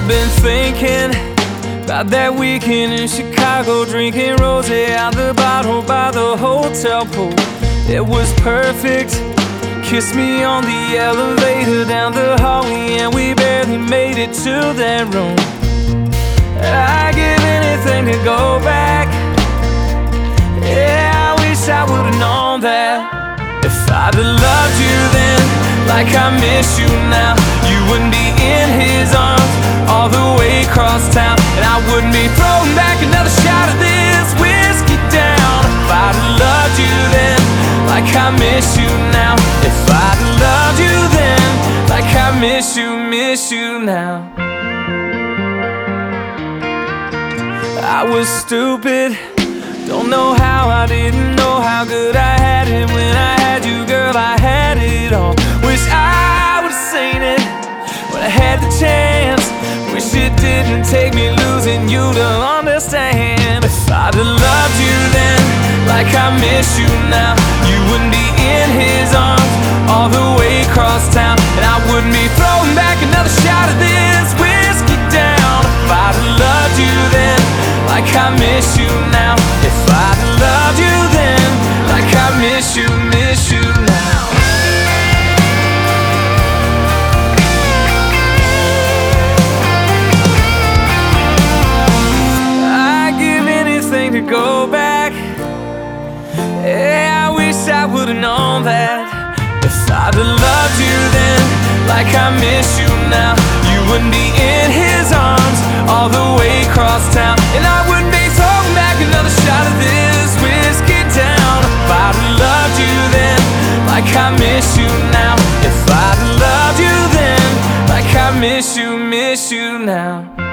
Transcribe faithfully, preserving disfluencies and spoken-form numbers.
I've been thinking about that weekend in Chicago, drinking rosé out the bottle by the hotel pool. It was perfect. Kissed me on the elevator down the hallway, and we barely made it to that room. I'd give anything to go back. Yeah, I wish I would've known that. If I'd have loved you then, like I miss you now, you wouldn't be in his arms all the way across town, and I wouldn't be throwing back another shot of this whiskey down. If I'd have loved you then, like I miss you now. If I'd have loved you then, like I miss you, miss you now. I was stupid, don't know how I didn't know how good I had it. When I had you, girl, I had it all. Wish I would've seen it when I had the chance. Wish it didn't take me losing you to understand. If I'd have loved you then, like I miss you now, you wouldn't be in his arms all the way across town, and I wouldn't be throwing back another shot of this whiskey down. If I'd have loved you then, like I miss you now. If I'd have loved you then, like I miss you, miss you now. I'd give anything to go back. Yeah, I wish I would've known that. If I'd have loved you then, like I miss you now, you wouldn't be in his arms all the way across town, and I wouldn't be throwing back another shot of this whiskey down. If I'd have loved you then, like I miss you now. If I'd have loved you then, like I miss you, miss you now.